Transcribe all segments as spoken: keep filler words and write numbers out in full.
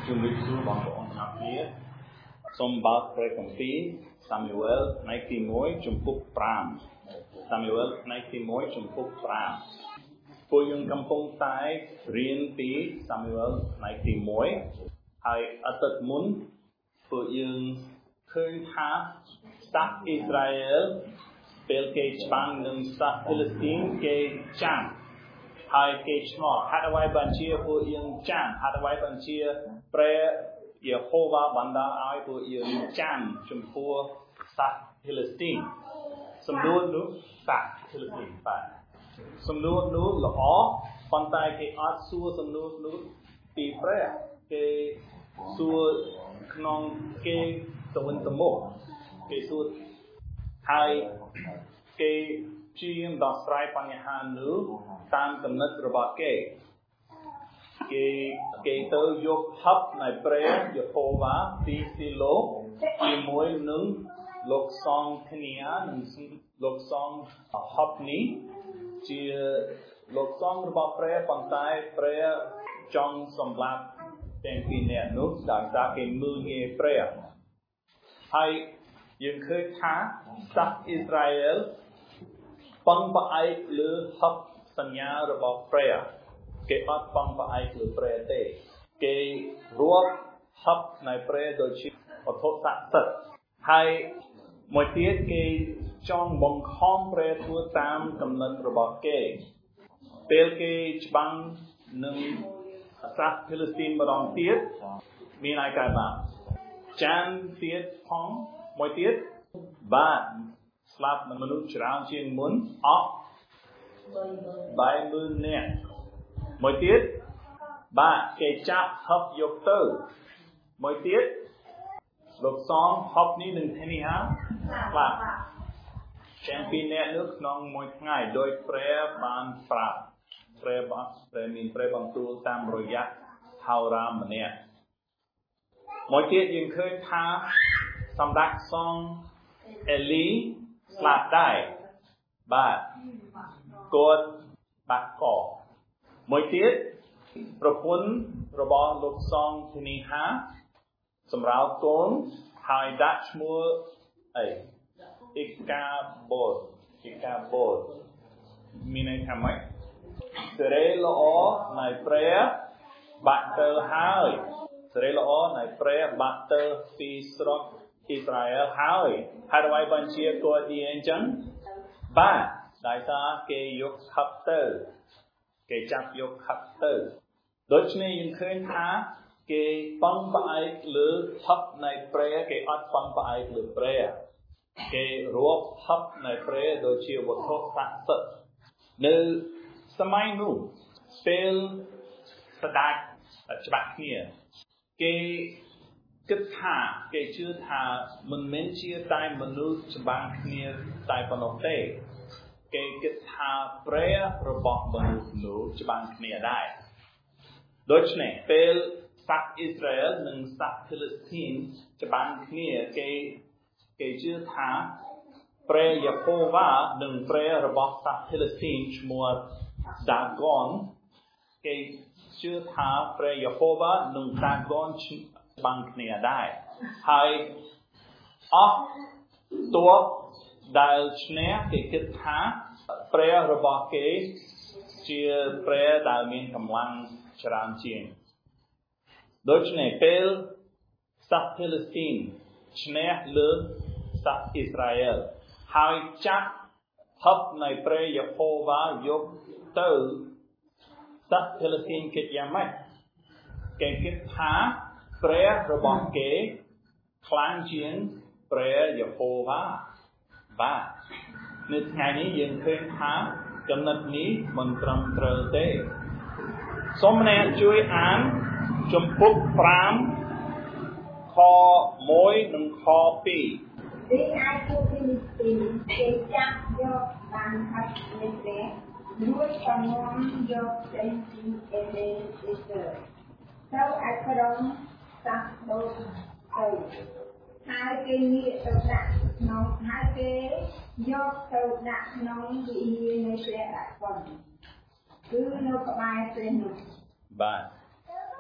ជំរាបសួរបងប្អូនទាំងអស់គ្នាសូមបើកព្រះគម្ពីរ Samuel ផ្នែកទីមួយជំពូកប្រាំ Samuel ផ្នែកទីមួយជំពូកប្រាំពួកយើងកំពុងតែរៀនពី Samuel ផ្នែកទីមួយហើយអតីតមុនពួកយើងឃើញថាសាសអ៊ីស្រាអែលពេលគេច្បាំងនឹងសាសហ្វីលីស្ទីនគេចាំហើយគេឆ្មោះហេតុអ្វីបានជាពួកយើងចាំហេតុអ្វីបានជាព្រះយេហូវ៉ាបណ្ដាឲ្យពួកយើងចាំចំពោះសាសហ្វីលីស្ទីនសំណួរនោះសាសហ្វីលីស្ទីនបាទសំណួរនោះល្អប៉ុន្តែគេអត់សួរសំណួរនោះពីព្រះគេសួរក្នុងគេទៅវិញទៅមកគេសួរហើយគេព្យាយាមដោះស្រាយបញ្ហានោះតាមគំនិតរបស់គេគេគេទៅយកហឹបនៃព្រះយេហូវ៉ាពីស៊ីឡូជាមួយនឹងលោកសង្ឃគ្នានិងលោកសង្ឃហឹបនេះជាលោកសង្ឃរបស់ព្រះប៉ុន្តែព្រះចង់សម្លាប់ទាំងពីរនាក់នោះដោយសារគេមើលងាយព្រះហើយយើងឃើញថាសាសអ៊ីស្រាអែលពឹងផ្អែកលើហឹបសញ្ញារបស់ព្រះគេអត់ពឹងផ្អែកលើព្រះទេគេរាប់ហឹបនៃព្រះដូចជាវត្ថុស័ក្តិសិទ្ធិហើយមួយទៀតគេចង់បង្ខំព្រះធ្វើតាមគំនិតរបស់គេពេលគេច្បាំងនឹងសាសហ្វីលីស្ទីនម្ដងទៀតមានអីកើតឡើងចានទៀតផងមួយទៀតបាទស្លាប់មនុស្សច្រើនជាងមុនអស់បែរមើលអ្នកមួយទៀតបាទគេចាប់ហឹបយកទៅមួយទៀតលោកសងហឹបនេះនឹងធានាថាស្លាប់ទាំងពីរអ្នកនោះក្នុងមួយថ្ងៃដោយព្រះបានប្រាប់ព្រះបានព្រះមានព្រះបន្ទូលតាមរយៈហោរាម្នាក់មួយទៀតយើងឃើញថាសម្ដេចសង្ឃអេលីស្លាប់ដែរបាទគាត់បាត់កមួយទៀតប្រពន្ធរបស់លោកសង្ឃធានីហាសម្រាប់កូនហើយដាក់ឈ្មោះអីអ៊ីកាបូតអ៊ីកាបូតមានន័យថាម៉េចសេរីល្អនៃព្រះបាក់ទៅហើយសេរីល្អនៃព្រះបាក់ទៅពីស្រុកអ៊ីស្រាអែលហើយហើយអ្វីបានជាគាត់និយាយអញ្ចឹងបាទដោយសារគេយកហឹបទៅគេចាប់យកហឹបទៅដូច្នេះយើងឃើញថាគេពឹងផ្អែកលើហឹបនៃព្រះគេអត់ពឹងផ្អែកលើព្រះគេរាប់ហឹបនៃព្រះដូចជាវត្ថុស័ក្តិសិទ្ធិនៅសម័យនោះពេលស្ដេចច្បាស់គ្នាគេគិតថាគេជឿថាមិនមែនជាតែមនុស្សច្បាស់គ្នាតែប៉ុណ្ណោះទេគេគិតថាព្រះរបស់មនុស្សនោះច្បាស់គ្នាដែរដូច្នេះពេលសាសអ៊ីស្រាអែលនិងសាសហ្វីលីស្ទីនច្បាស់គ្នាគេគេជឿថាព្រះយេហូវ៉ានិងព្រះរបស់សាសហ្វីលីស្ទីនឈ្មោះដាហ្គនគេជឿថាព្រះយេហូវ៉ានិងដាហ្គនច្បាស់គ្នាដែរហើយអស់តួដែលឈ្នះគេគិតថាព្រះរបស់គេជាព្រះដែលមានកម្លាំងច្រើនជាងដូច្នេះពេលសាសហ្វីលីស្ទីនឈ្នះលើសាសអ៊ីស្រាអែលហើយចាប់ហឹបនៃព្រះយេហូវ៉ាយកទៅសាសហ្វីលីស្ទីនគិតយ៉ាងម៉េចគេគិតថាព្រះរបស់គេខ្លាំងជាងព្រះយេហូវ៉ាបាទនៅថ្ងៃនេះយើងឃើញថាគំនិតនេះមិនត្រឹមត្រូវទេសូមអ្នកជួយអានជំពូកប្រាំខមួយនិងខពីររីឯពួកហ្វីលីស្ទីនគេចាប់យកបានហឹបនៃព្រះរួចក៏នាំយកចេញពីអេលេសេសឺទៅឯក្រុងសាសដូទៅហើយគេងាកទៅដាក់ក្នុងហើយគេយកទៅដាក់ក្នុងវិហារនៃព្រះអគ្គគឺនៅក្បែរព្រះនោះបាទអ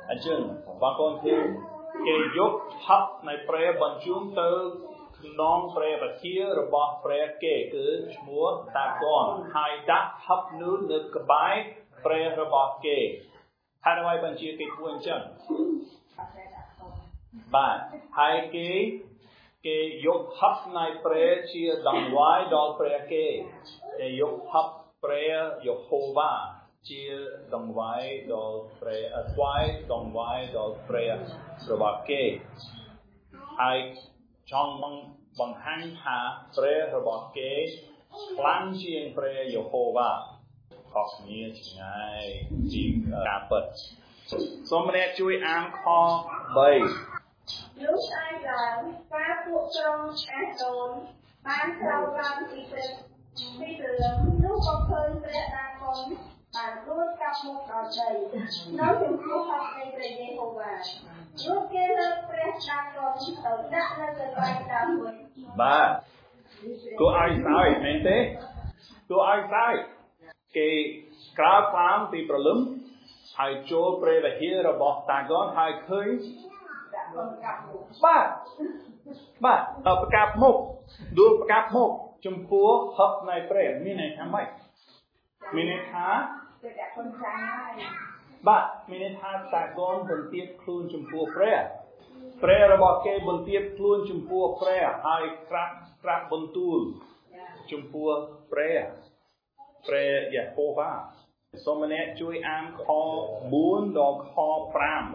អញ្ចឹងបងប្អូនឃើញគេយកហັບនៃព្រះបញ្ជូនទៅក្នុងព្រះវិហាររបស់ព្រះគេគឺឈ្មោះតាកនហើយដាក់ហັບនោះនៅក្បែរព្រះរបស់គេហើយអ្វីបញ្ជាគេធ្វើអញ្ចឹងបាទហើយគេគេយកហັບនៃព្រះជាដង្វាយដល់ព្រះគេគេយកហັບព្រះយេហូវ៉ាជាដង្វាយដល់ព្រះអស្វាយដង្វាយដល់ព្រះរបស់គេហើយចង់បង្ហាញថាព្រះរបស់គេខ្លាំងជាងព្រះយេហូវ៉ាខុសគ្នាឆ្ងាយពីការពិតសូមអ្នកជួយអានខបីលោកស្អែកឡើងការពួកក្រុងអាសូនបានក្រោកឡើងពីព្រឹកពីព្រលឹមនោះក៏ឃើញព្រះដាកុនបានរួចកាប់មុខដល់ដីនៅចំពោះហត្ថនៃព្រះយេហូវ៉ានោះគេលើកព្រះដាកុនទៅដាក់នៅកន្លែងដើមវិញបាទគួរឲ្យសើចមែនទេគួរឲ្យសើចគេក្រោកឡើងពីព្រលឹមហើយចូលព្រះវិហាររបស់តាកុនហើយឃើញបាទបាទដល់ប្រកាសមុខដួលប្រកាសមុខចំពោះហត្ថនៃព្រះមានន័យថាម៉េចមានន័យថាបាទមានន័យថាតាកូនបន្ទាបខ្លួនចំពោះព្រះព្រះរបស់គេបន្ទាបខ្លួនចំពោះព្រះហើយក្រាបក្រាបបន្ទូលចំពោះព្រះព្រះយេហូវ៉ាសូមអ្នកជួយអានខបួនដល់ខប្រាំ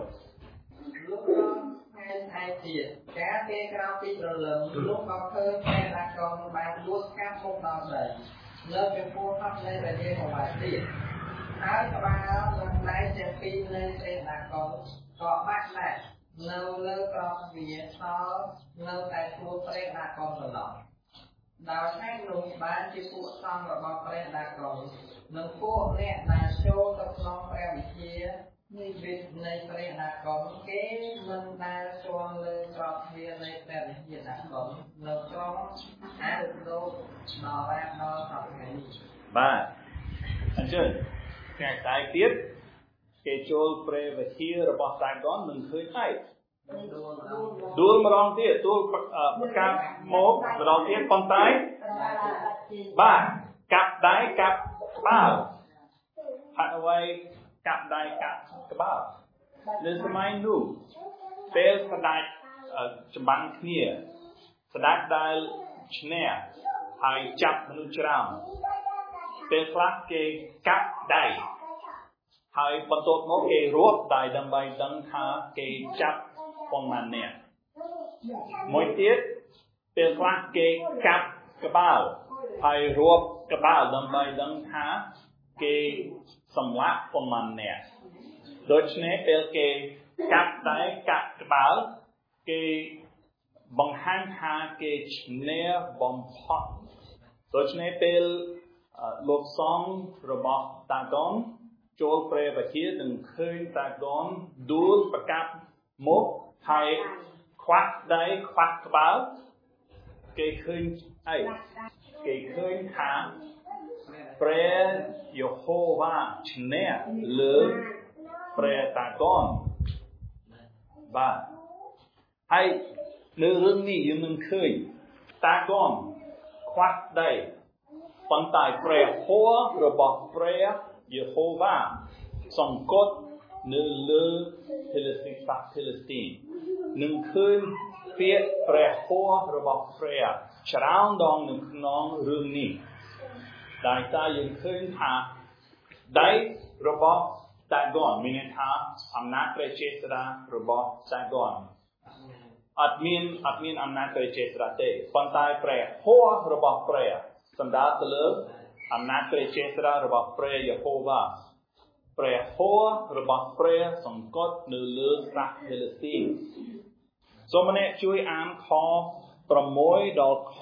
ឯទៀតការគេក្រោកពីព្រលឹមលោកក៏ឃើញព្រះដាកុនបានដួលកាប់មុខដល់ដីលើចំពោះហត្ថនៃព្រះយេហូវ៉ាទៀតហើយក្បាលនិងដៃទាំងពីរនៃព្រះដាកុនក៏បាក់ណាស់នៅលើក្រោមវាសល់នៅតែខ្លួនព្រះដាកុនប៉ុណ្ណោះដោយហេតុនោះបានជាពួកសង្ឃរបស់ព្រះដាកុននិងពួកអ្នកដែលចូលទៅក្នុងព្រះវិហារនៃវិនៃព្រះដាកុនគេមិនដែលជាប់លើក្របទ្វារនៃព្រះវិហារដាកុននៅក្នុងអារុលោកដល់រាបដល់សប្តាហ៍នេះបាទអញ្ចឹងថ្ងៃស្អែកទៀតគេចូលព្រះវិហាររបស់តាកុនមិនឃើញហើយដួលម្ដងទៀតដួលប្រកាសមកម្ដងទៀតប៉ុន្តែបាទកាប់ដៃកាប់ក្បាលហើយអ្វីកាប់ដៃកាប់ក្បាលនៅសម័យនោះពេលស្ដេចចម្បាំងគ្នាស្ដេចដែលឈ្នះហើយចាប់មនុស្សច្រើនពេលខ្លះគេកាប់ដៃហើយបន្ទាប់មកគេរាប់ដៃដើម្បីដឹងថាគេចាប់ប៉ុន្មាននាក់មួយទៀតពេលខ្លះគេកាប់ក្បាលហើយរាប់ក្បាលដើម្បីដឹងថាគេសម្លាប់ប៉ុន្មាននាក់ដូច្នេះពេលគេកាប់ដៃកាប់ក្បាលគេបង្ហាញថាគេឈ្នះបំផុតដូច្នេះពេលលោកសង្ឃរបស់តាកុនចូលព្រះវិហារនឹងឃើញតាកុនដួលប្រកាសមុខហើយខ្វាក់ដៃខ្វាក់ក្បាលគេឃើញអីគេឃើញថាព្រះយេហូវ៉ាឈ្នះលើព្រះតាកុនបាទហើយនៅរឿងនេះយើងនឹងឃើញតាកុនខ្វាក់ដៃប៉ុន្តែព្រះហួររបស់ព្រះយេហូវ៉ាសង្កត់នៅលើភីលីស្ទីនសាភីលីស្ទីននឹងឃើញពាក្យព្រះហួររបស់ព្រះច្រើនដងនៅក្នុងរឿងនេះដែលតែយើងឃើញថាដៃរបស់តាកុនមានន័យថាអំណាចព្រះចេស្តារបស់តាកុនអត់មានអត់មានអំណាចព្រះចេស្តាទេប៉ុន្តែព្រះហួររបស់ព្រះសំដៅទៅលើអំណាចព្រះចេស្តារបស់ព្រះយេហូវ៉ាព្រះហួររបស់ព្រះសង្កត់នៅលើសាភីលីស្ទីនសូមអ្នកជួយអានខប្រាំមួយដល់ខ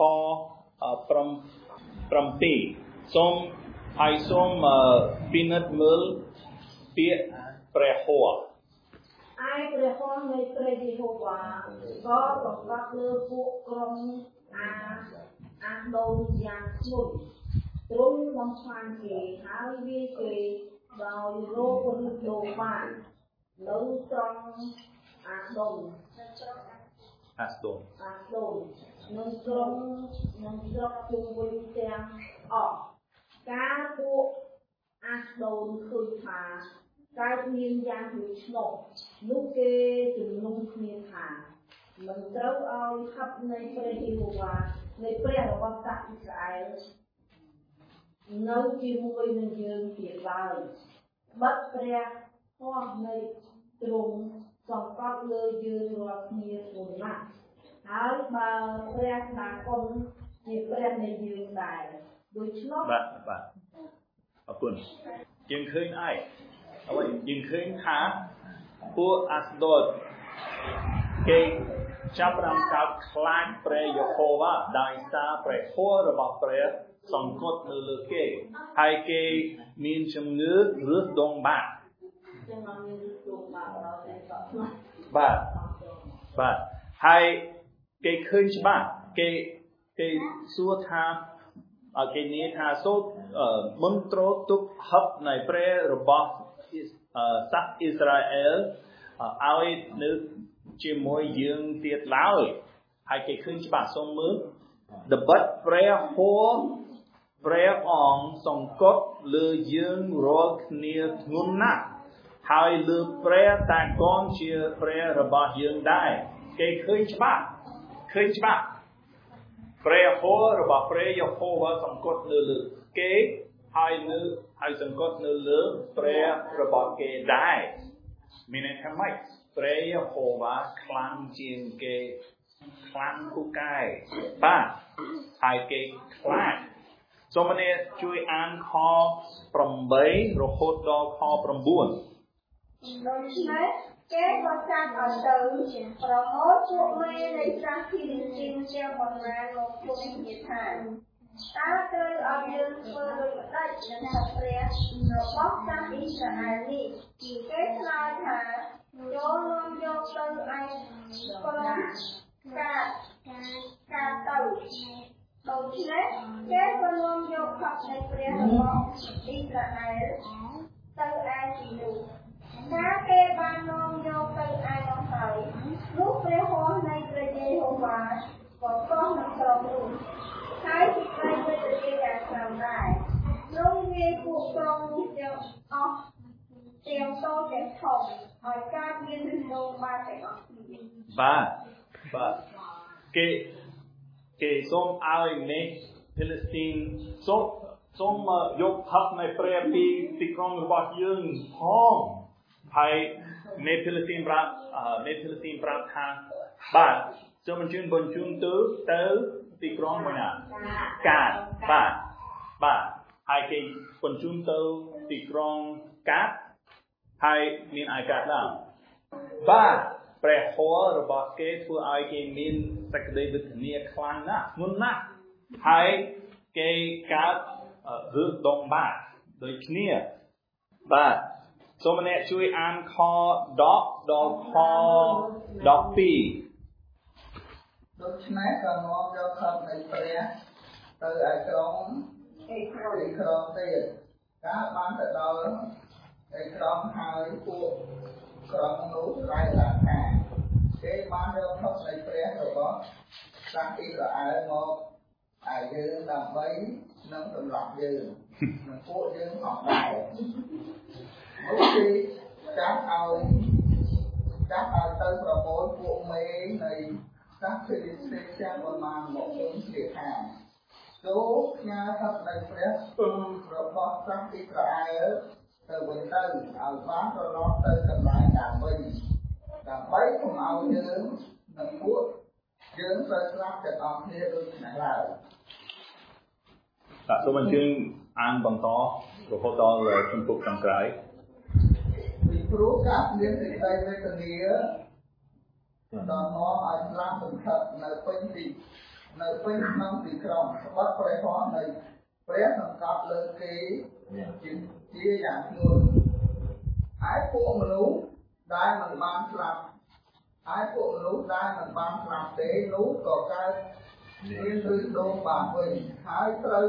ប្រាំពីរសូមហើយសូមពិនិត្យមើលពាក្យព្រះហួរឯព្រះហស្ថនៃព្រះយេហូវ៉ាក៏ប្រកាសលើពួកក្រុងអាអាដូនយ៉ាងធ្ងន់ទ្រង់បំផ្លាញគេហើយវាគេដោយរោគឬដូរបាន nấu trong ác đồng ác đồng ác đồng nấu trong nấu trong chung với tiếng ở cá bộ ác đồng khơi thả cái miên giang hữu snow lúc kê chừng nông miên thả mình trâu ao khắp nơi pre hiu và nơi pre là quan sát Israel nấu chim môi nên dương tiệt lại bắt pre hoa nơi trùng sòng cọp lơ dương loạt nhiệt buồn nặng hái bà pre là con nhiệt pre nên dương đại đôi chóp bạn bạn ở quần dương khơi ai ở vậy dương khơi thả của Asdod cái chấp rằng các clan pre Jehovah đại sa pre hoa rồi bảo pre song cốt nư lư kê hai cái miền chấm ngữ rước đông bạc và và hai cái khơi bạc cái cái xua tha ở cái này tha số ở môn trố tục hấp này pre rồi bảo sắc Israel ai nước chỉ môi dương tiệt lão hai cái khơi bạc sông mướn the but pre hoa pre on song cốt lư dương rồi nia ngôn nát hai lư pre ta con chia pre rabah dương đại cái khơi bạc khơi bạc pre hoa rabah pre Jehovah song cốt lư lư cái hai lư hai song cốt lư lư pre rabah cái đại mình tham mấy pre Jehovah clang chiên cái clang cu cai ba hai cái clang so mình chui ăn kho from bảy rồi hốt đo kho from buồn đối với cái con trang ở từ rồi hốt chuột mê lấy ra khi đi xin treo bằng ra một phương nhiệt hàn ta chơi ở dương phương được đây là thật rẻ rồi bóc ra Israel đi thì cái slide thả vô luôn vô từ anh con cả cả tàu đầu tiên cái con luôn vô khắpในเปรียบของอิสราเอลtừ ai chỉ đủ các cái ban nông vô từ ai nó phải lúc cái hôm nay cái gì hôm qua có con nó trồng luôn thái thì cái cái gì đã làm lại lúc nghe cuộc trồng đều ốc đều tô đều thòng ở các viên đồ ba phải ốc ba ba cái cái som ai mấy Palestine som som dục thắp này pre pi pi conរបស់យើងផងហើយមេPalestineប្រាប់មេPalestineប្រាប់ថាបាទសូមអញ្ជើញបញ្ជូនទៅទៅទីក្រុងមួយណាកាតបាទបាទហើយគេបញ្ជូនទៅទីក្រុងកាតហើយមានអាកាតឡើងបាទព្រះហររបស់គេធ្វើឲ្យគេមានសក្តិវិធានខ្លាំងណាស់មុនណាស់ហើយគេកើតរឿងដងបាតដូចគ្នាបាទសូមម្នាក់ជួយអានខដកដល់ខដកពីរដូច្នេះក៏នាំយកខំនៃព្រះទៅឲ្យក្រុងឯក្រុងក្រុងទៀតកាលបានទៅដល់ឯក្រុងហើយពួកក្រុងនោះស្រែកឡើងថាគេបានយកខំនៃព្រះរបស់សាសអ៊ីស្រាអែលមកឲ្យយើងដើម្បីនឹងសម្រាប់យើងនឹងពួកយើងផងដែរមកពីចាប់ឲ្យចាប់ឲ្យទៅប្រមូលពួកមេនៃសាសភាគទីទាំងប្រមាណមកជុំគ្នាថាចូលផ្ញើហឹបនៃព្រះរបស់សាសអ៊ីស្រាអែលទៅវិញទៅឲ្យបានត្រឡប់ទៅកន្លែងដើមវិញដើម្បីកុំឲ្យយើងនិងពួកយើងត្រូវស្លាប់ទាំងអស់គ្នាដូចនេះឡើយបាទសូមអញ្ជើញអានបន្តរហូតដល់ជំពូកខាងក្រោយពីព្រោះការមានសេចក្តីវេទនាដល់នាំឲ្យស្លាប់សន្ធឹកនៅពេញទីនៅពេញក្នុងទីក្រុងស្បត់ព្រះហស្ថនៃព្រះសង្កត់លើគេជាយ៉ាងធ្ងន់ហើយពួកមនុស្សដែលមិនបានស្លាប់ហើយពួកមនុស្សដែលមិនបានស្លាប់ទេនោះក៏កើតមានឬដូងបានវិញហើយត្រូវ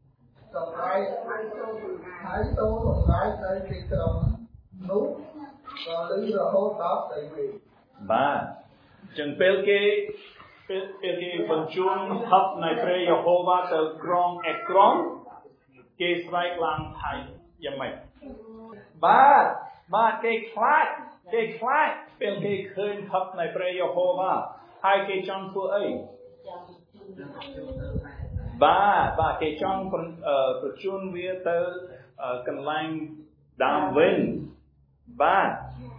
សម្រេចហើយចូលសម្រេចទៅទីក្រុងនោះ còn đứng rồi hốt đó tại vì ba chừng pel ke pel ke benchun hấp này pre Jehovah từ krong ekron ke strike lang thai yam mai ba ba ke khai ke khai pel ke khơi hấp này pre Jehovah hai ke chong phu ấy ba ba ke chong perchun vía từ cần lang đam vinh ba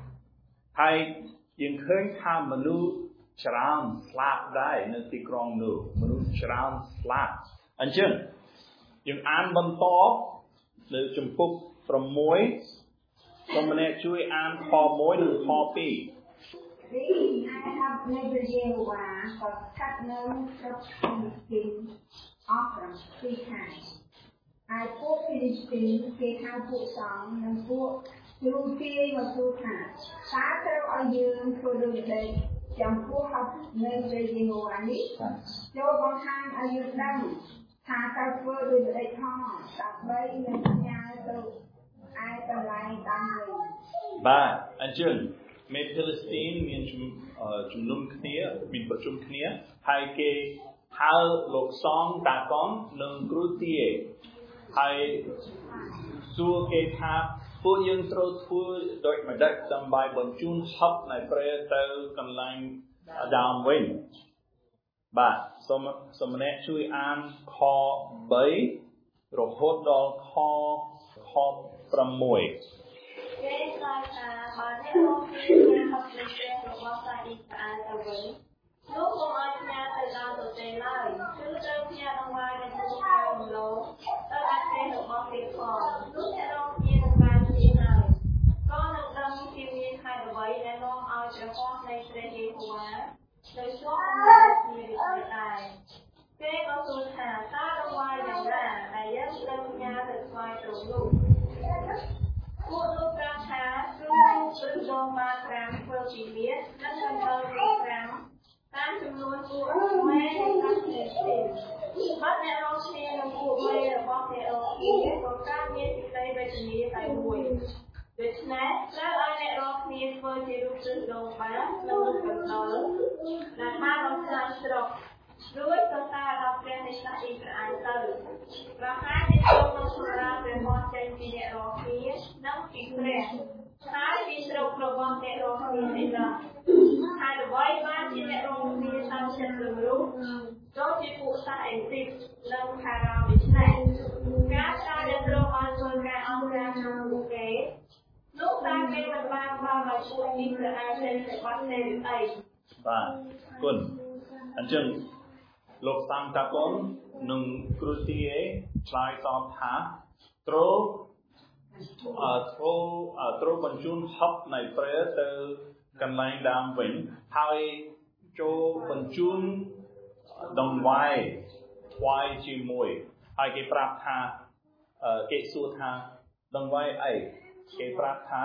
haiยังเคยทำมนุษย์ชรามสลาบได้ในที่กรองนูมนุษย์ชรามสลาบอันเช่นยังอ่านบนโต๊ะหรือจำพวกประมวยก็มาเนี่ยช่วยอ่านคอมวยหรือคอปีนี่ไอ้ทำในประเดี๋ยวว่าก็คัดเนื้อกับฟิลิปปินส์ออฟรังสีไทยไอ้พวกฟิลิปปินส์เกี่ยวกับพวกสองนั่นพวกรูปีมาพูดค่ะตาเธอเอายืนคุยดูเลยจำพวกเขาเงินเดือนยังวันนี้โจบางทางอายุดังหาตาเพื่อดูเลยท่อตัดใบเงินยาตัวไอ้ตะไลตังเลยบ้าอันเช่นเมพิลสตีนมีจุ่มจุ่มนุ่มขณีมีประชุมขณีไฮเกฮาลโลกซองตากอนหนึ่งกรุตีไฮซูเกทาผู้ยังตรวจผู้โดยมาได้จำใบบนจุนฮับในประเทศกันลังดามวินบ่าสมสมเนช่วยอ่านคอใบรหดดอกคอคอประมวยเกสาตาบาเนโอฟิเนฮับเลเซโรบาซาอิตาตะเวลูกของอาญาตะลาตัวเตล่าชื่อเจ้าพี่น้องวายในทุกแห่งโลกตั้งแต่เด็กของเด็กก่อนลูกจะต้องเรียนการที่ไหนก็นักดำที่มีใครไว้และน้องเอาเฉพาะในประเทศหัวโดยช่วงนี้มีวิธีใดเจ้าก็สูญหาตาลงวายอย่างนั้นแต่ยังเริ่มยาถึงวายตัวลูกผู้ลูกกระชากลูกซึ่งโดนมาครั้งเพื่อชีวิตนั่นเป็นเราเรียกครั้งตามจำนวนผู้แม่ทั้งสี่สิบบัดในโรงเรียนผู้แม่บอกในโรงเรียนก็การเรียนที่ได้ไปที่นี้ไปด้วยโดยฉะนั้นแล้วในโรงเรียนเพื่อที่ลูกซึ่งโดนมาแล้วลูกก็โตและถ้าเราสร้างสรุปด้วยตัวตาเราเรียนในสายอินเตอร์อันเตอร์ราคาที่เราต้องสุราเป็นมอเตอร์ที่ในโรงเรียนนั่งกินเรียนถ้าที่เราโปรแกรมในโรงเรียนนี่ละถ้าเราไว้บ้านที่ในโรงเรียนตามเช่นเรื่องโดยที่ผู้สายติดเรื่องคาราบิชเนสการใช้เดินลงมาส่วนการเอาการทำบุกเกตลูกตาเป็นแบบบางบางแบบช่วยอินเตอร์อันเป็นวัดเซลล์ไอบ้ากุนอันเช่นโลกสังตะกอนหนึ่งกรุตีเอชายสอบหาโตรอ่าโตรอ่าโตรบรรจุฮับในประเทศกันลังดามวินไทยโจบรรจุดงไวไวจีมวยไอเกปราบธาเอ่อเกสูธาดงไวไอเกปราบธา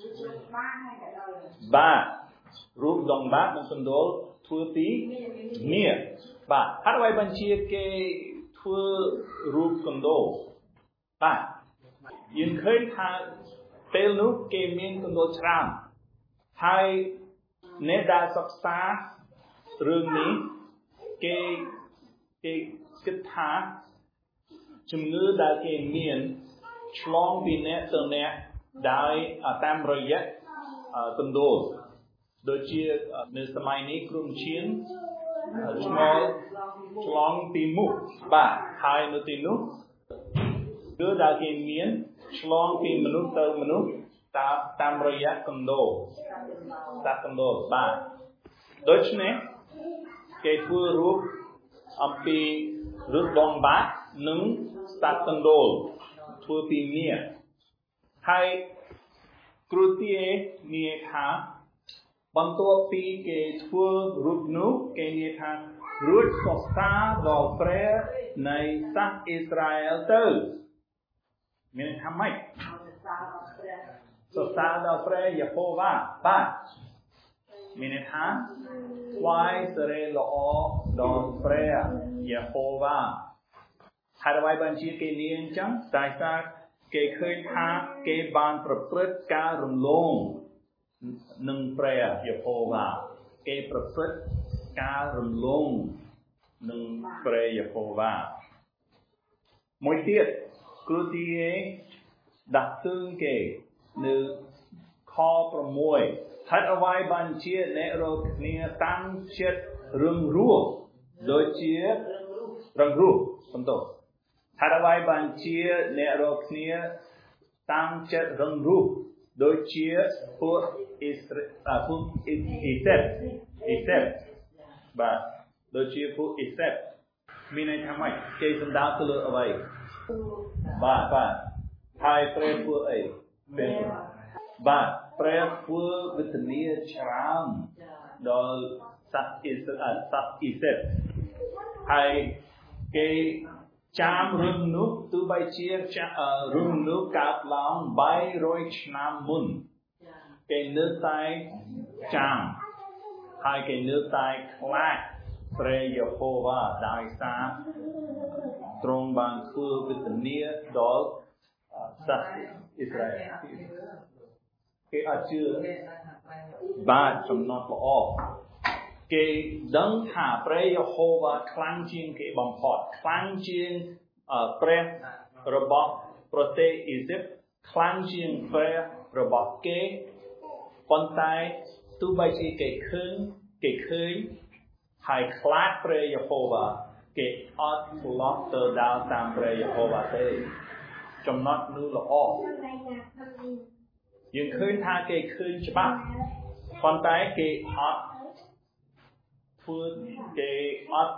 บ้ารูปดงบ้ามันเป็นโดลทัวตีเนี่ยบ่าถ้าไว้บัญชีเกทัวรูปกันโดบ่ายินเคยทาเตลนุเกมีนกันโดชรามให้เนดาศึกษาเรื่องนี้เกเกศึกษาจุดนี้ได้เกมีนฉลองปีนี้ตัวนี้ได้ตามระยะกันโดโดยที่ในสมัยนี้กลุ่มเชียนฉลองฉลองปีมุกบ่าไทยนุตินุเดือดาเกมีนฉลองปีมนุษย์เติมมนุษย์ตามตามระยะกันโดตามกันโดบ่าโดยเฉพาะเกี่ยวกับรูปอัมพีรูปดองบ้าหนึ่งตามกันโดทัวปีเมียไทยกรุตีเอเนียค่ะบางตัวปีเกี่ยวกับรูปนู้เกี่ยวกับรูปสตาร์ดอกเปรย์ในสัตว์อิสราเอลเตอร์มีทำไหมสตาร์ดอกเปรย์ยาโฮวาบ้ามีในทางไวเสเรลอดอกเปรย์ยาโฮวาถ้าไว้บัญชีเกี่ยวนี้จังแต่สักเกี่ยวเคยทางเกี่ยวบานประพฤติการรุนลง nâng pre Jehovah cái prophet cá rừng lông nâng pre Jehovah mỗi tiết cứ tiết đặt tương kề nữ kho pro môi thật ở vai bàn chia nè rồi nia tăng chết rừng rùa đôi chia rừng rùa không tốt thật ở vai bàn chia nè rồi nia tăng chết rừng rùa đôi chia của Israel à của Israel Israel và đôi chia của Israel mình này tham ai cái sân đá từ ở vậy và và hai pre của ấy và pre của Vietnamese Chang đó sát Israel sát Israel hai cái cham rừng nước từ bay chia rừng nước cát lòng bay rồi nam mun cái nước tai cham hai cái nước tai clack pre Jehovah đại sa trong ban khu Vietnamese đó sát Israel cái ở chưa ba trong nó có cái đấng thả pre Jehovah khang chiên cái bom phật khang chiên pre robot prote Egypt khang chiên pre robot cái con tay tu bay chi cái khơi cái khơi hai class pre Jehovah cái ớt lót tờ đào tam pre Jehovah thế trong nó nu là o nhưng khơi tha cái khơi cho bạn con tay cái ớt phương cái ớt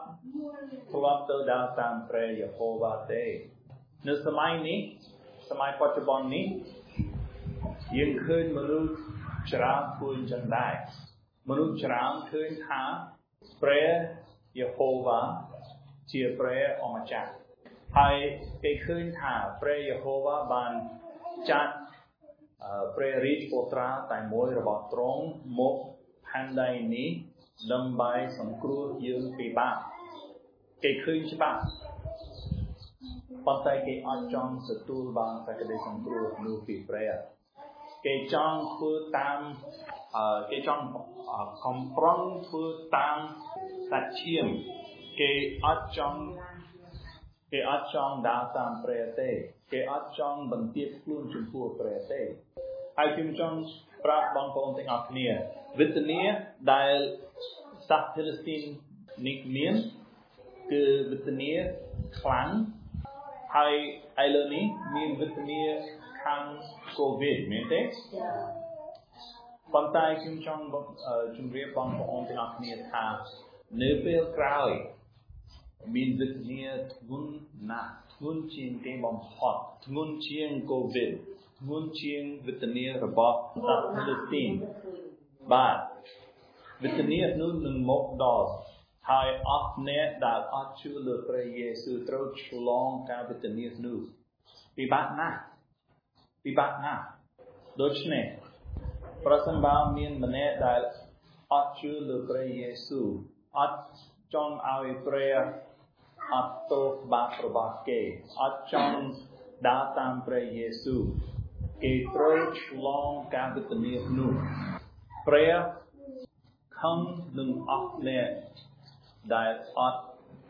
lót tờ đào tam pre Jehovah thế nếu samai ní samaiปัจจุบันนี้ยังเคยมนุษย์จราพูนจังได้มนุษย์จราเคยหาเปรย์เยโฮวาเชียเปรย์ออกมาจากให้ไปเคยหาเปรย์เยโฮวาบานจัดเปรย์ริชโปตราแต่มวยระบาดตรงมกพันใดนี้ดำใบสังครูยืนปีบ้าเกยเคยใช่ปะปัจจัยเกยอัดจองสตูลบางสักเดสังครูนูปีเปรย์เกยจองคือตามเกยจองคอมพรองคือตามตัดเชื่อมเกยอัดจองเกยอัดจองดาวตามเปรย์เต้เกยอัดจองบันเทียบคลื่นชมพูเปรย์เต้ไอคิมจองปราบบางคนติงอักเนียวิตเนียได้สัตว์ฟิลิสตินนิกเมียนคือวิตเนียครั้งไอไอเลนี้มีวิตเนียคังโควิดเมนเต้ปัจจัยคิมจองจุนเรียบบางคนติงอักเนียทาเนื้อเปลือกกราวมีวิตเนียงุนนักงุนเชียงเกมบอมฮอตงุนเชียงโควิดงุนเชียงวิตเนียระบอบสัตว์ฟิลิสตินบาทวิตเนียนู้นหนึ่งมกดอลไทยอัพเนตดาอัดชูเลพระเยซูตรัสลองการวิตเนียนู้ปีบัตนะปีบัตนะโดยเฉพาะประสันบามีนมันเนตดาอัดชูเลพระเยซูอัดจองเอาเปรียอัดโตบาประบาเกอัดจองดาตามพระเยซูเกตรัสลองการวิตเนียนู้เปรียคำหนึ่งอัพเนตได้อัด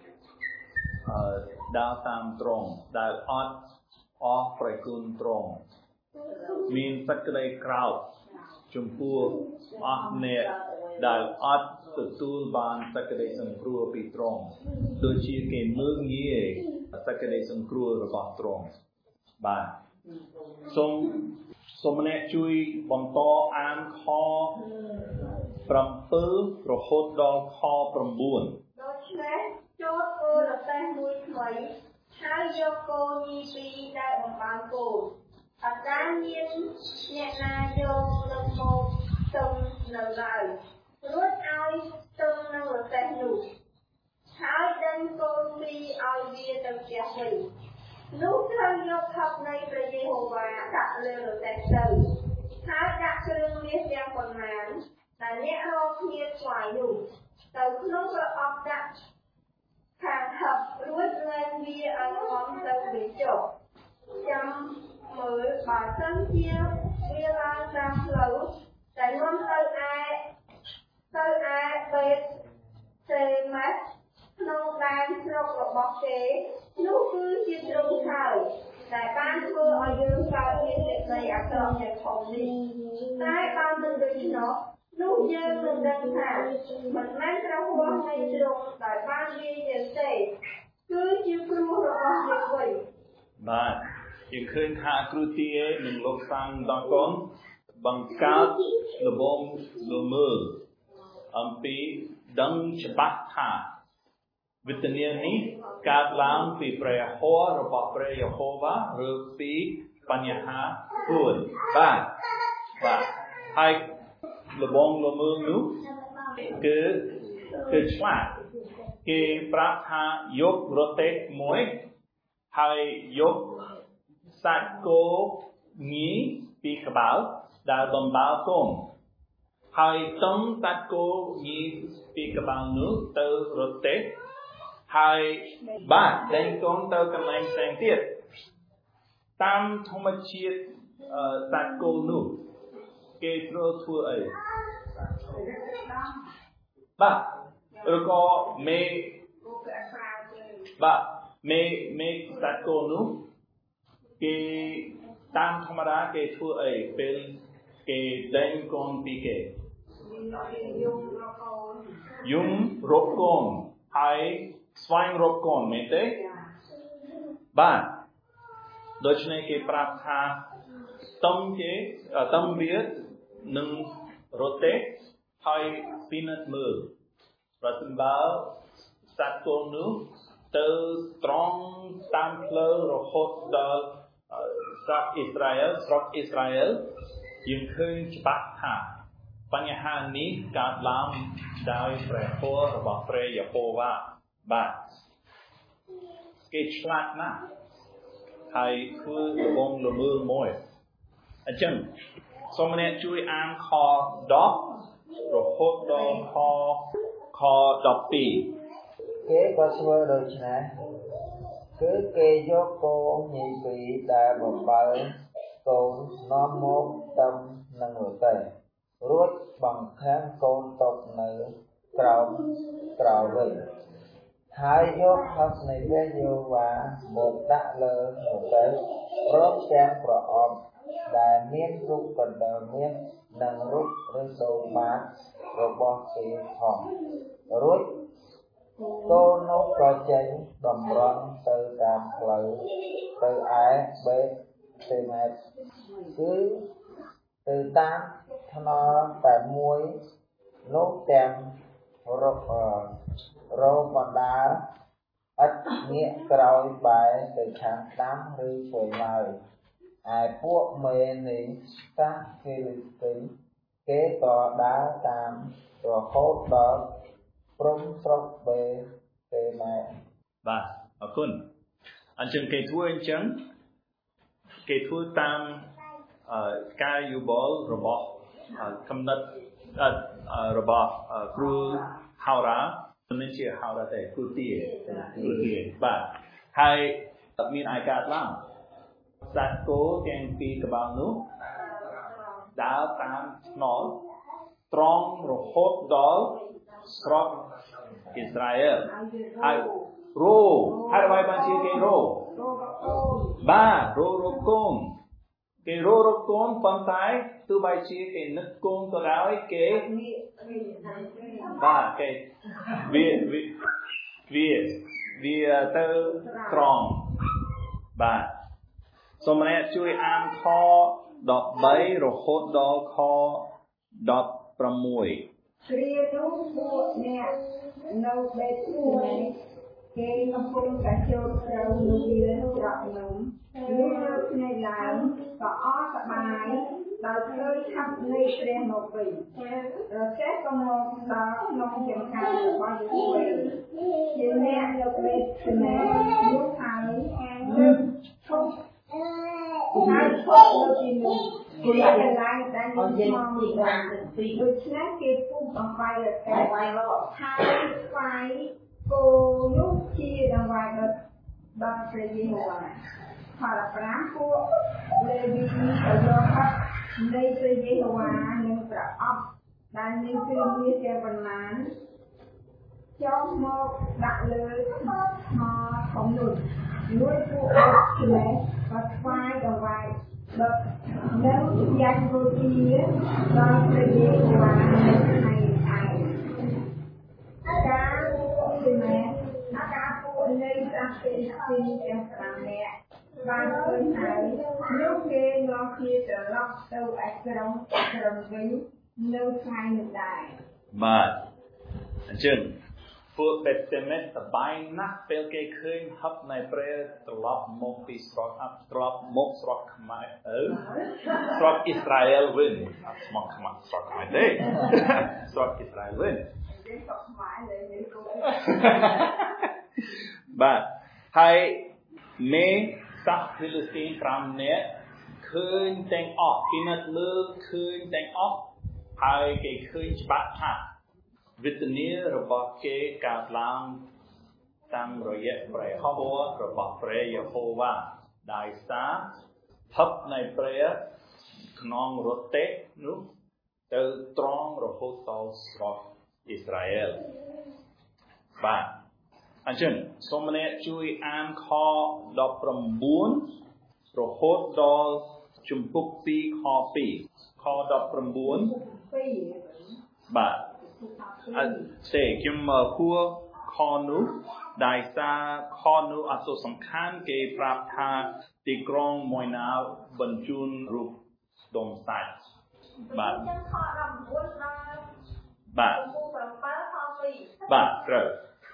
ดาวตามตรงได้อัดออกประกุนตรงมีสักได้กราวชมพูอัพเนตได้อัดสตูลบานสักได้สังครัวปีตรงโดยชี้เกณฑ์มือเงี้ยสักได้สังครัวระบาดตรงบ้านสมสมเนจุยบอมโตอ่านคอปรำปื้อประหดดอคอปรำบุญโดยเฉพาะโจทย์โกลแต่มวยถอยใช้โยโกมีปีได้บางบางโกอาจารย์ยินเนี่ยนายโยลงโมตรงหนึ่งเลยรู้เอาตรงหนึ่งแต่หนูใช้ดันโกมีเอาเบียตรงเจ้าหนึ่งลูกเธอยกทับในประเยโฮวาดักเรือแต่เสือใช้ดักเครื่องเลี้ยงยาคนนั้นแต่เนี่ยเราเพียรสายอยู่แต่คลุ้งเราออกดักทางหับรู้เงินเบียอันความเติมไปจบจำมือบาดซ้ำเชี่ยวเวลาจำเหลวតែនាំទៅឯទៅឯបេតសេម៉ាត់ក្នុងដែនស្រុករបស់គេនោះគឺជាទ្រង់ហើយតែបានធ្វើឲ្យយើងកើតមានសេចក្តីអាក្រក់យ៉ាងធំនេះតែបើមិនដូច្នោះនោះយើងនឹងដឹងថាមិនមែនព្រះហស្ថនៃទ្រង់ដែលបាននិយាយយើងទេគឺជាគ្រោះរបស់យើងវិញបាទយើងឃើញថាគ្រូទានឹងលោកសាំដល់កូនបង្កើតលបងលមើអំពីដឹងច្បាស់ថាវិធាននេះកើតឡើងពីព្រះហស្ថរបស់ព្រះយេហូវ៉ាឬពីបញ្ហាខ្លួនបាទបាទហើយលបងលមើនោះគឺគឺឆ្លាតគេប្រាប់ថាយករទេះមួយហើយយកសាច់គោញីពីក្បាលដែលបំបៅកូនហើយតឹងសាច់គោញីពីក្បាលនោះទៅរទេះហើយបាទដេញកូនទៅកន្លែងផ្សេងទៀតតាមធម្មជាតិសាច់គោនោះគេត្រូវធ្វើអីបាទឬក៏មេបាទមេមេសាច់គោនោះគេតាមធម្មតាគេធ្វើអីពេលគេដេញកូនពីគេយំរកកូនហើយស្វែងរកកូនមែនទេបាទដូច្នេះគេប្រាប់ថាតំគេតំវានឹងរទេះហើយពីនិតមើលប្រសិនបើសាច់គោនោះទៅត្រង់តាមផ្លូវរហូតដល់ស្រុកអ៊ីស្រាអែលស្រុកអ៊ីស្រាអែលយើងឃើញច្បាស់ថាបញ្ហានេះកើតឡើងដោយព្រះហស្ថរបស់ព្រះយេហូវ៉ាបាទគេឆ្លាតណាស់ហើយធ្វើលបងលមើលមួយអញ្ចឹងសូមអ្នកជួយអានខដប់រហូតដល់ខខដប់ពីរគេក៏ធ្វើដូច្នេះគឺគេយកគោញីពីរដែលបំបើកូននាំមកទឹមនឹងរទេះរួចបង្ខាំងកូនទុកនៅក្រោមក្រោយវិញហើយយកហស្ថនៃព្រះយេហូវ៉ាមកដាក់លើរទេះព្រមទាំងប្រអប់ដែលមានរូបកណ្ដុរមាសនិងរូបឬសូរម៉ាតរបស់គេផងរួចកូននោះក៏ចេញតម្រង់ទៅតាមផ្លូវទៅឯបេតសេម៉ាតគឺទៅតាមថ្នល់តែមួយនោះទាំងរករបណ្ដាឥតងាកក្រោយបែរទៅខាងស្ដាំឬឆ្វេងឡើយឯពួកមេនៃសាសហ្វីលីស្ទីនគេក៏ដើរតាមរហូតដល់ព្រំស្រុកបេសេម៉ាតបាទអរគុណអញ្ចឹងគេធ្វើអញ្ចឹងគេធ្វើតាមការយោបល់របស់កំណត់របស់គ្រូហៅរ៉ាមិនជាហៅរ៉ាទេគ្រូទាគ្រូទាបាទហើយមានអាយកាត់ឡើងសាច់គោទាំងពីរក្បាលនោះដើរតាមថ្នល់ត្រង់រហូតដល់ស្រុកអ៊ីស្រាអែលហើយរោហើយអ្វីបានជាគេរោបាទរោរកូនគេរោរកូនប៉ុន្តែទោះបីជាគេនឹកកូនក៏ដោយគេបាទគេវាវាវាទៅត្រង់បាទសូមអ្នកជួយអានខដប់បីរហូតដល់ខដប់ប្រាំមួយគ្រានោះពួកអ្នកនៅបេតសេម៉ាតគេកំពុងតែចូលត្រូវនៅវាច្រកនោះលឺលើភ្នែកឡើងក៏អរសប្បាយដោយឃើញហត្ថនៃព្រះមកវិញរទេះក៏មកដល់ក្នុងចម្ការរបស់យេហូវ៉ាជាអ្នកនៅបេតសេម៉ាតនោះហើយលើកឈប់ហើយឈប់នៅទីនោះគេកន្លែងដែលមានមកពីដូច្នេះគេពុះបង្វាយរទេះហើយស្វាយគោនោះជាដង្វាយដល់ដល់ព្រះយេហូវ៉ាផលប្រាំពួកលេវីក៏យកហត្ថនៃព្រះយេហូវ៉ានិងប្រអប់ដែលមានគ្រឿងមាសទាំងប៉ុន្មានចុះមកដាក់លើថ្មធំនោះមួយពួកអត់គ្នាក៏ស្វាយដង្វាយដឹកនៅយ៉ាងគូទីដល់ព្រះយេហូវ៉ានៅថ្ងៃឯងការពួកទីមែនអាការពួកនៃព្រះពេញទីទាំងប្រាំនាក់បានឃើញហើយនោះគេនាំគ្នាត្រឡប់ទៅឯក្រុងក្រុងវិញនៅថ្ងៃនោះដែរបាទអញ្ចឹងពួកបេតេមេសសបាយណាស់ពេលគេឃើញហឹបនៃព្រះត្រឡប់មកពីស្រុកអត្រឡប់មកស្រុកខ្មែរអឺស្រុកអ៊ីស្រាអែលវិញអត់មកខ្មែរស្រុកខ្មែរទេស្រុកអ៊ីស្រាអែលវិញយើងស្រុកខ្មែរលើមានគោលបាទហើយមេសាក់ហ្វីលស្ទីនប្រាំនាក់ឃើញទាំងអស់ពីណាត់លើឃើញទាំងអស់ហើយគេឃើញច្បាស់ថាវិធានរបស់គេកើតឡើងតាមរយៈព្រះហោវរបស់ព្រះយេហូវ៉ាដោយសារហឹបនៃព្រះក្នុងរទេះនោះទៅត្រង់រហូតដល់ស្រុកអ៊ីស្រាអែលបាទអញ្ចឹងសូមអ្នកជួយអានខដប់ប្រាំបួនរហូតដល់ជំពូកពីរខពីរខដប់ប្រាំបួនបាទអត់ទេខ្ញុំមកគួរខនោះដោយសារខនោះអត់សំខាន់គេប្រាប់ថាទីក្រុងមួយណាបញ្ជូនរូបដុំសាច់បាទចឹងខដប់ប្រាំបួនដល់បាទចំពោះប្រាំbảyខពីរបាទត្រូវ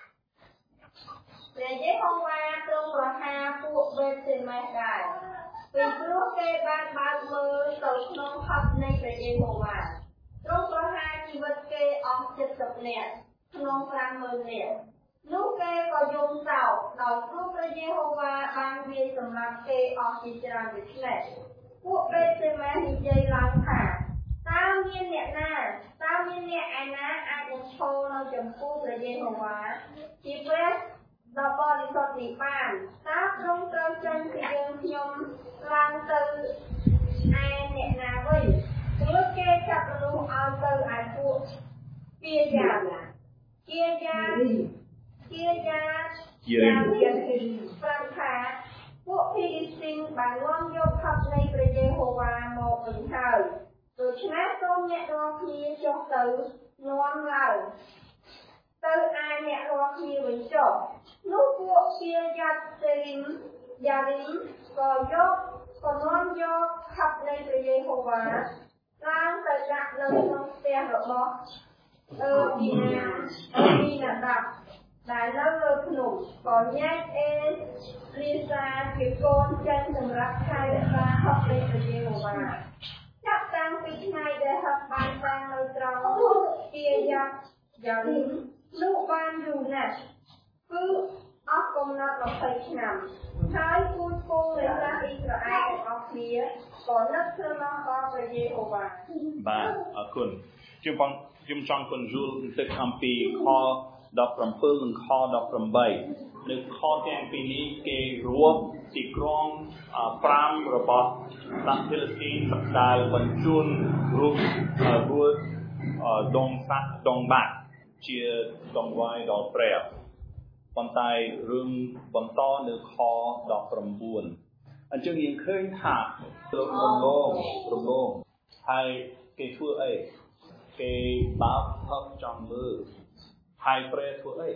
ព្រះយេហូវ៉ាទ្រង់ប្រហារពួកបេតសេមេសដែរពីព្រោះគេបានបើកមើលទៅក្នុងហឹបនៃព្រះយេហូវ៉ាទ្រង់ប្រហារជីវិតគេអស់ជិតសិបនាក់ក្នុងប្រាំម៉ឺននាក់នោះគេក៏យំសោកដោយព្រោះព្រះយេហូវ៉ាបានវាយសម្លាប់គេអស់ជាច្រើនដូច្នេះពួកបេតសេមេសនិយាយឡើងថាតើមានអ្នកណាតើមានអ្នកឯណាអាចនឹងឈរនៅចំពោះព្រះយេហូវ៉ាជាព្រះដល់បរិសុទ្ធនេះបានតើទ្រង់ត្រូវចេញពីយើងខ្ញុំឡើងទៅឯអ្នកណាវិញព្រោះគេចាប់មនុស្សឲ្យទៅឯពួកគាយាគាយាគាយាយាប្រាប់ថាពួកភីលីស្ទីនបាននាំយកហឹបនៃព្រះយេហូវ៉ាមកវិញហើយដូច្នេះសូមអ្នករាល់គ្នាចុះទៅនាំឡើងទៅឯអ្នករាល់គ្នាវិញចុះនោះពួកគាយាសេរីមយ៉ារីមក៏យកក៏នាំយកហឹបនៃព្រះយេហូវ៉ាឡើងទៅដាក់នៅក្នុងផ្ទះរបស់អឺពីណាអឺពីណាដាប់ដែលនៅលើភ្នំក៏ញែកអេលីសាជាកូនចិនសម្រាប់ថែរក្សាហឹបនៃព្រះយេហូវ៉ាចាប់តាំងពីថ្ងៃដែលហឹបបានតាំងនៅត្រង់គាយាយ៉ារីមនោះបានយូរណាស់គឺអស់កំណត់ម្ភៃឆ្នាំហើយគូនគោនៃព្រះអ៊ីស្រាអែលទាំងអស់គ្នាក៏នឹកស្រណោះដល់ព្រះយេហូវ៉ាបាទអរគុណខ្ញុំបងខ្ញុំចង់ពន្យល់បន្តិចអំពីខដប់ប្រាំbảyនិងខដប់ប្រាំបីនៅខទាំងពីរនេះគេរួមទីក្រុងប្រាំរបស់សាសភាលស្ទីនដែលបញ្ជូនរូបរួចដងសាក់ដងបាក់ជាដងវាយដល់ព្រះប៉ុន្តែរឿងបន្តនៅខដប់ប្រាំបួនអញ្ចឹងយើងឃើញថារំលងរំលងហើយគេធ្វើអីគេបើកហឹបចង់មើលហើយព្រះធ្វើអី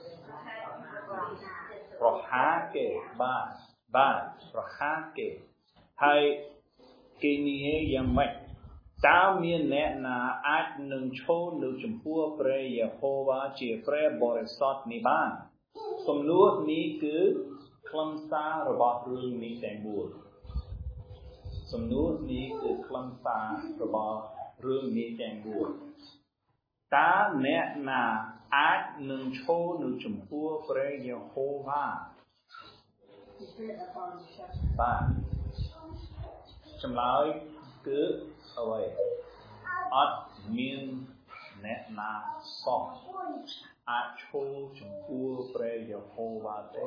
ប្រហារគេបាទបាទប្រហារគេហើយគេនិយាយយ៉ាងម៉េចតើមានអ្នកណាអាចនឹងឈរនៅចំពោះព្រះយេហូវ៉ាជាព្រះបរិសុទ្ធនេះបានសំណួរនេះគឺខ្លឹមសាររបស់រឿងនេះទាំងមូលសំណួរនេះគឺខ្លឹមសាររបស់រឿងនេះទាំងមូលតើអ្នកណាអាចនឹងឈរនៅចំពោះព្រះយេហូវ៉ាបាទចម្លើយគឺអ្វីអត់មានអ្នកណាសោះអាចឈរចំពោះព្រះយេហូវ៉ាទេ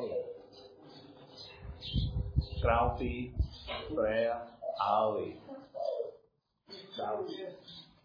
ក្រៅពីព្រះឲ្យក្រៅ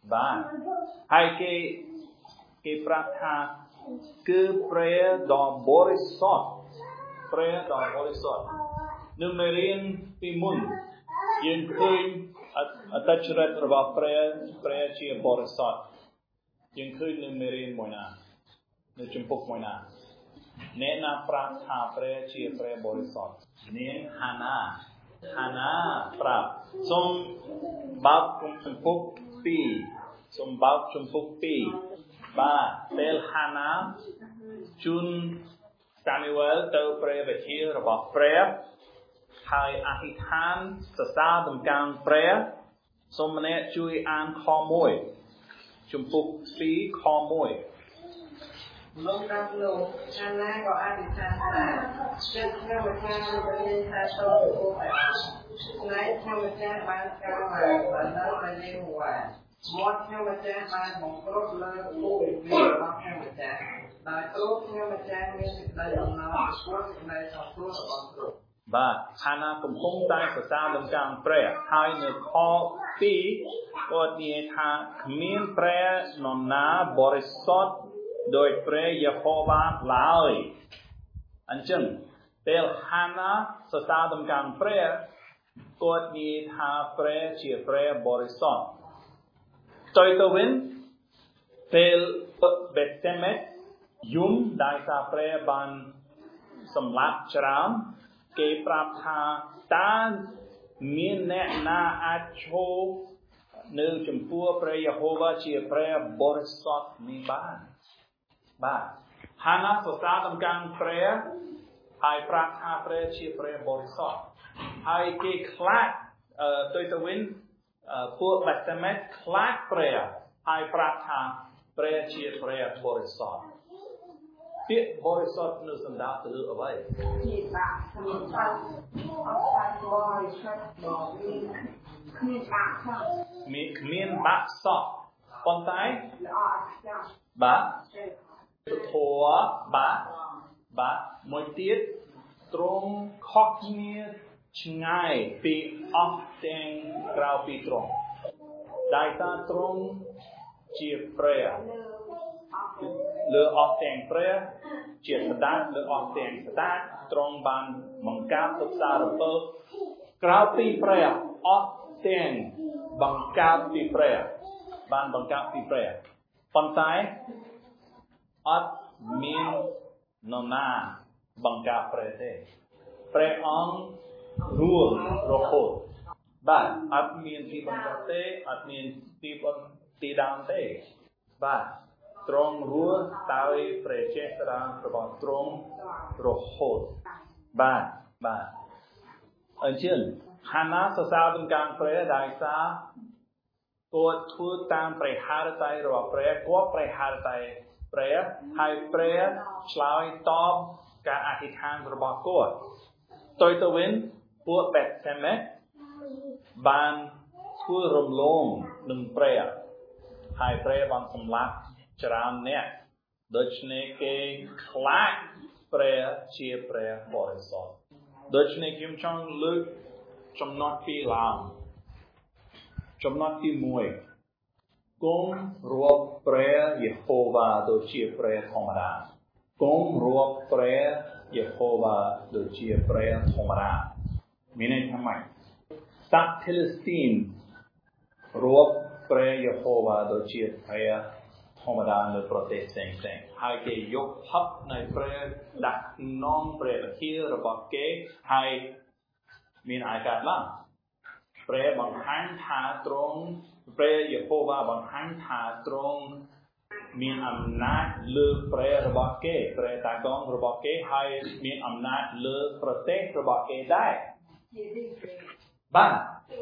បាទហើយគេគេប្រាប់ថាគឺព្រះដ៏បរិសុទ្ធព្រះដ៏បរិសុទ្ធនៅមេរៀនពីមុនយើងឃើញអត្តចរិតរបស់ព្រះព្រះជាបរិសុទ្ធយើងឃើញនៅមេរៀនមួយណានៅចំពុកមួយណាអ្នកណាប្រាប់ថាព្រះជាព្រះបរិសុទ្ធនាងហាណាហាណាប្រាប់សូមបើកចំពុកពីរសូមបើកចំពុកពីរបាទពេលហាណាជូនសាមូអែលទៅព្រះវិហាររបស់ព្រះហើយអធិដ្ឋានសរសើរតម្កើងព្រះសូមម្នាក់ជួយអានខមួយចំពុកពីរខមួយលោកតាមលោកខាងណាក៏អធិដ្ឋានថាចិត្តខ្ញុំម្ចាស់លោកនិយាយថាសូមអូនឲ្យស្នេហ៍ខ្ញុំម្ចាស់បានកាលមកបាននៅតែយើងว่าមាត់ខ្ញុំម្ចាស់បានបង្ក្រប់លើគូវិវាទរបស់ខ្ញុំម្ចាស់ដោយគ្រូខ្ញុំម្ចាស់មានសេចក្តីអំណរព្រោះសេចក្តីសង្គ្រោះរបស់គ្រូបាទហាណាកំពុងតែសរសើរដំណើរព្រះហើយនៅខពីរគាត់និយាយថាគ្មានព្រះនរណាបរិសុទ្ធដោយព្រះយេហូវ៉ាឡើយអញ្ចឹងពេលហាណាសរសើរដំណើរព្រះគាត់និយាយថាព្រះជាព្រះបរិសុទ្ធផ្ទុយទៅវិញពេលបេតេមេតយំដែលថាព្រះបានសម្លាប់ច្រើនគេប្រាប់ថាតើមានអ្នកណាអាចឈរនៅចំពោះព្រះយេហូវ៉ាជាព្រះបរិសុទ្ធនេះបានបាទហាណាសរសើរដំណើរព្រះហើយប្រាប់ថាព្រះជាព្រះបរិសុទ្ធហើយគេខ្លាចទៅទៅវិញពួកបេតេមេតខ្លាចព្រះហើយប្រាប់ថាព្រះជាព្រះបរិសុទ្ធពាក្យបរិសុទ្ធនៅសំដៅទៅលើអ្វីជាបាក់គ្មានបាក់អត់តែបរិសុទ្ធមកមានគ្មានបាក់សោះមានគ្មានបាក់សោះប៉ុន្តែល្អអត់ចាស់បាទធัวបាទបាទមួយទៀតត្រង់ខុសគ្នាឆ្ងាយពីអស់ទាំងក្រៅពីត្រង់ដែលថាត្រង់ជាព្រះលើអស់ទាំងព្រះជាស្ដេចលើអស់ទាំងស្ដេចទ្រង់បានបង្កើតទុកសារពើក្រៅពីព្រះអស់ទាំងបង្កើតពីព្រះបានបង្កើតពីព្រះប៉ុន្តែអត់មាននរណាបង្កើតព្រះទេព្រះអង្គរួមរហូតបាទអត់មានទីបង្កើតទេអត់មានទីបង្ទីដើមទេបាទទ្រង់រស់ដោយព្រះចេស្តារបស់ទ្រង់រហូតបាទបាទអញ្ចឹងហាណាសរសើរដំណើរព្រះដែលថាគាត់ធ្វើតាមព្រះハរតីរបស់ព្រះគាត់ព្រះハរតីព្រះហើយព្រះឆ្លើយតបការអធិដ្ឋានរបស់គាត់ទៅទៅវិញពួកបេតេមេតបានធ្វើរំលងនឹងព្រះហើយព្រះបានសម្លាប់ច្រើនអ្នកដូច្នេះគេខ្លាចព្រះជាព្រះបរិសុទ្ធដូច្នេះខ្ញុំចង់លើកចំណុចពីរឡើងចំណុចទីមួយគង់រាប់ព្រះយេហូវ៉ាដូចជាព្រះធម្មតាគង់រាប់ព្រះយេហូវ៉ាដូចជាព្រះធម្មតាមានន័យថាម៉េចសត្វហ្វីលស្ទីនរាប់ព្រះយេហូវ៉ាដូចជាព្រះធម្មតានៅប្រទេសផ្សេងផ្សេងហើយគេយកហឹបនៃព្រះដាក់ក្នុងព្រះវិហាររបស់គេហើយមានអាកាសឡើងព្រះបង្ហាញថាទ្រង់ព្រះយេហូវ៉ាបង្ហាញថាទ្រង់មានអំណាចលើព្រះរបស់គេព្រះតាកងរបស់គេហើយមានអំណាចលើប្រទេសរបស់គេដែរបាទ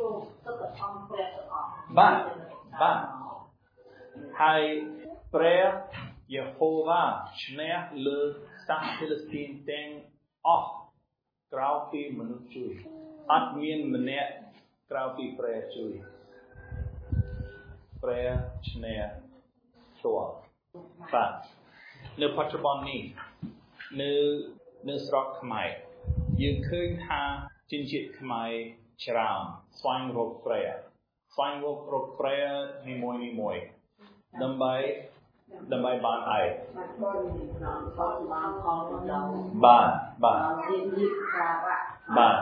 បាទបាទហើយព្រះយេហូវ៉ាឈ្នះលើសាសហ្វីលស្ទីនទាំងអស់ក្រៅពីមនុស្សជួយអត់មានម្នាក់ក្រៅពីព្រះជួយព្រះឈ្នះផ្ទាល់បាទនៅបច្ចុប្បន្ននេះនៅនៅស្រុកខ្មែរយើងឃើញថាជនជាតិខ្មែរច្រើនស្វែងរកព្រះស្វែងរករកព្រះនីមួយនីមួយដើម្បីដើម្បីបានឯងបាទបាទបាទ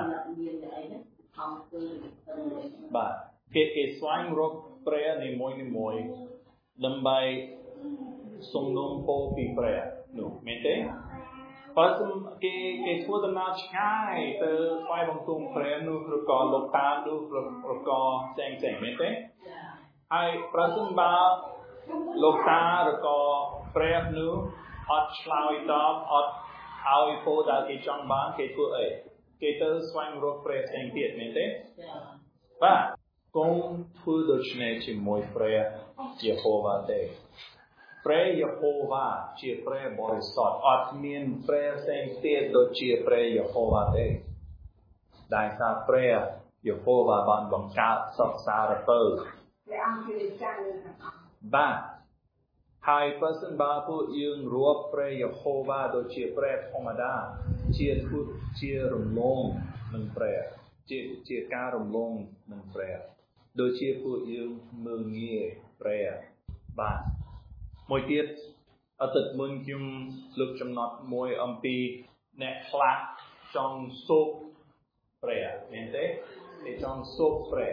បាទគេគេស្វែងរកព្រះនីមួយនីមួយដើម្បីសំណុំពោពីព្រះនោះមែនទេបើគេគេធ្វើដំណើរឆ្ងាយទៅស្វែងរកគុំព្រះនោះឬក៏លោកតានោះឬក៏ផ្សេងផ្សេងមែនទេហើយប្រសិនបើលោកតាឬក៏ព្រះនោះអត់ឆ្លើយតបអត់ឲ្យពោដែលគេចង់បានគេធ្វើអីគេទៅស្វែងរកព្រះផ្សេងទៀតមែនទេបាទកុំធ្វើដូច្នេះជាមួយព្រះយេហូវ៉ាទេព្រះយេហូវ៉ាជាព្រះបរិសុទ្ធអត់មានព្រះផ្សេងទៀតដូចជាព្រះយេហូវ៉ាទេដែលថាព្រះយេហូវ៉ាបានបង្កើតសពសារពើព្រះអង្គជាម្ចាស់នឹងទាំងអស់បាទហើយបើសិនបើពួកយើងរាប់ព្រះយេហូវ៉ាដូចជាព្រះធម្មតាជាជារំលងនឹងព្រះជាជាការរំលងនឹងព្រះដូចជាពួកយើងមើលងាយព្រះបាទមួយទៀតអតីតមុនខ្ញុំលើកចំណត់មួយអំពីអ្នកខ្លះចង់សូកព្រះមែនទេគេចង់សូកព្រះ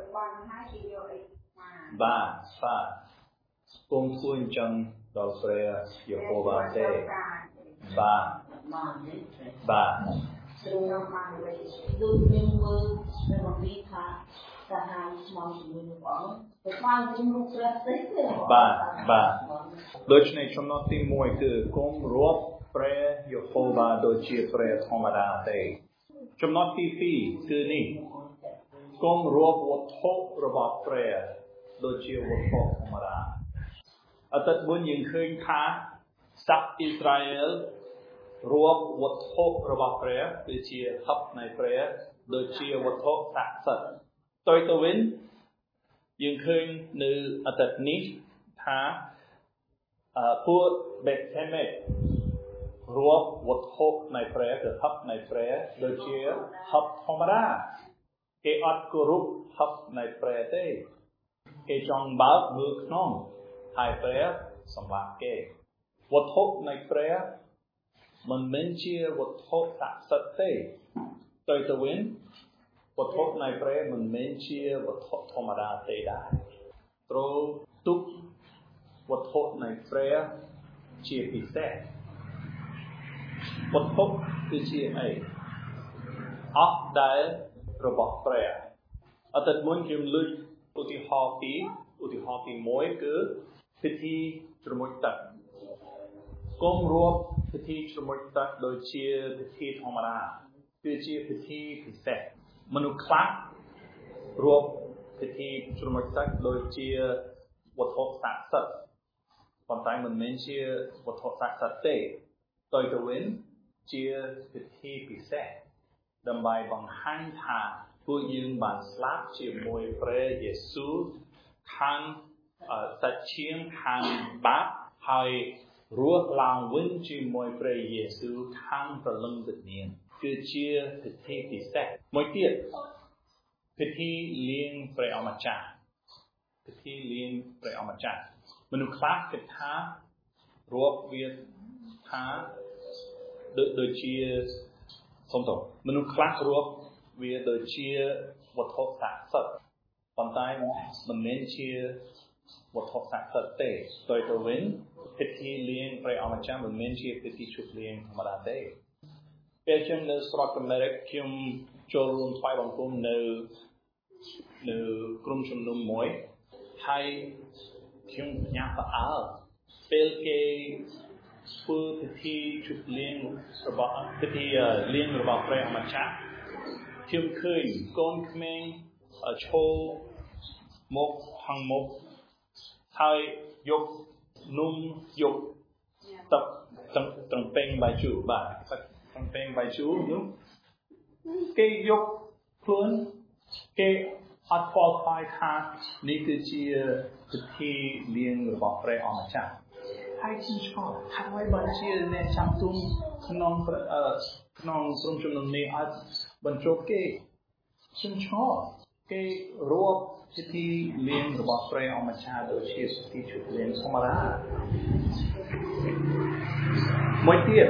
បាទបាទគុំគួរអញ្ចឹងដល់ព្រះយេហូវ៉ាទេបាទបាទទ្រង់បានដូចខ្ញុំមើលនៅអំពីថាសាហាវស្មងជាមួយនឹងព្រះអង្គទៅបានជំរុញព្រះទេបាទបាទដូច្នេះចំណុចទីមួយគឺគុំរាប់ព្រះយេហូវ៉ាដូចជាព្រះធម្មតាទេចំណុចទីពីរគឺនេះគុំរាប់វត្ថុរបស់ព្រះដូចជាវត្ថុធម្មតាអតីតមុនយើងឃើញថាសាសអ៊ីស្រាអែលរាប់វត្ថុរបស់ព្រះគឺជាហឹបនៃព្រះដូចជាវត្ថុស័ក្តិសិទ្ធិតើទៅវិញយើងឃើញនៅអតីតនេះថាពួកបេតេមេតរាប់វត្ថុនៃព្រះគឺហឹបនៃព្រះដូចជាហឹបធម្មតាគេអត់គោរពហឹបនៃព្រះទេគេចង់បើកមើលក្នុងហើយព្រះសម្លាប់គេវត្ថុនៃព្រះមិនមែនជាវត្ថុស័ក្តិសិទ្ធិទេទៅទៅវិញវត្ថុនៃព្រះមិនមែនជាវត្ថុធម្មតាទេដែរត្រូវទុកវត្ថុនៃព្រះជាពិសេសវត្ថុគឺជាអីអស់ដែលរបស់ព្រះអតីតមុនខ្ញុំលើកឧទាហរណ៍ពីឧទាហរណ៍ទីមួយគឺពិធីជ្រមុជទឹកកុំរាប់ពិធីជ្រមុជទឹកដូចជាពិធីធម្មតាគឺជាពិធីពិសេសមនុស្សខ្លះរាប់ពិធីជ្រមុជទឹកដូចជាវត្ថុស័ក្តិសិទ្ធិប៉ុន្តែមិនមែនជាវត្ថុស័ក្តិសិទ្ធិទេទៅទៅវិញជាពិធីពិសេសដើម្បីបង្ហាញថាពួកយើងបានស្លាប់ជាមួយព្រះយេស៊ូវខាងសាច់ឈាមខាងបាបហើយរស់ឡើងវិញជាមួយព្រះយេស៊ូវខាងព្រលឹងវិញ្ញាណគឺជាពិធីពិសេសមួយទៀតពិធីលៀងព្រះអម្ចាស់ពិធីលៀងព្រះអម្ចាស់មនុស្សខ្លះគិតថារាប់វាថាដូចជាសំទោសមនុស្សខ្លះរាប់វាដូចជាវត្ថុស័ក្តិសិទ្ធិប៉ុន្តែមិនមែនជាវត្ថុស័ក្តិសិទ្ធិទេស្ទើរទៅវិញពិធីលៀងព្រះអម្ចាស់មិនមែនជាពិធីជប់លៀងធម្មតាទេពេលខ្ញុំនៅស្រុកអាមេរិកខ្ញុំចូលរួមថ្វាយបង្គំនៅនៅក្រុមជំនុំមួយហើយខ្ញុំញ៉ាំផ្អើលពេលគេធ្វើពិធីជប់លៀងរបស់ពិធីលៀងរបស់ព្រះអម្ចាស់ខ្ញុំឃើញកូនក្មេងឈរមកខាងមុខហើយយកនំយកទឹកត្រង់ពេញបាយជូរបាទត្រង់ពេញបាយជូរនោះគេយកខ្លួនគេអត់ខ្វល់ខ្វាយថានេះគឺជាពិធីលៀងរបស់ព្រះអម្ចាស់ហើយខ្ញុំឆ្ងល់ថាអ្វីបានជាអ្នកចាំទុំក្នុងក្នុងក្រុមជំនុំនេះអត់បញ្ចុះគេខ្ញុំឆ្ងល់គេរាប់พิธีเลี้ยงระบบเปรย์ออกมาชาโดยเชี่ยวที่ชุดเลี้ยงธรรมดามวยเตี้ย